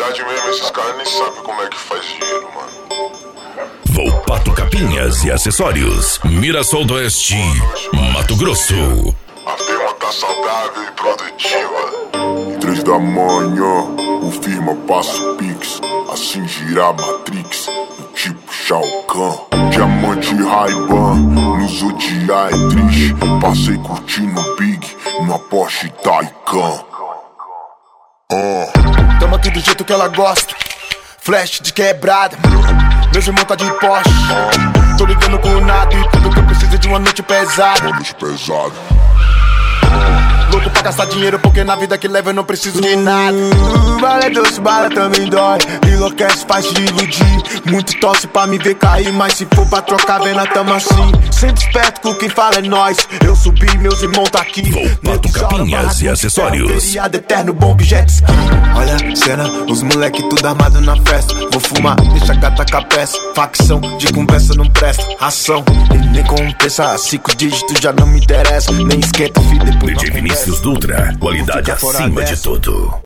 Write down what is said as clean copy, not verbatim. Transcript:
verdade mesmo, esses caras nem sabem como é que faz dinheiro, mano. Volpato Capinhas e Acessórios, Mirassol do Oeste, Mato Grosso. A firma tá saudável e produtiva. 3 da manhã, o firma passa o Pix, assim gira a Matrix, do tipo Shao Kahn. Diamante Ray-Ban, nos odiar é triste. Passei curtindo Big, numa Porsche Taycan. Tamo aqui do jeito que ela gosta, flash de quebrada, meus irmãos tá de Porsche. Tô lidando com nada e tudo que eu preciso é de uma noite pesada. Noite pesada. Louco pra gastar dinheiro porque na vida que leva eu não preciso de nada. Bala é doce, bala também dói, enlouquece, faz te iludir. Muito torce pra me ver cair, mas se for pra trocar vena tamo assim. Sempre esperto com quem fala é nós. Eu subi, meus irmãos tá aqui. Volpato Capinhas e Acessórios. Feriado eterno, bom jet ski. Olha a cena, os moleque tudo armado na festa. Vou fumar, deixa a gata com a peça. Facção, de conversa não presta. Ação, e nem compensa. 5 dígitos já não me interessa. Nem esquenta, filho, depois DJ Vinícius Dutra, qualidade acima de tudo.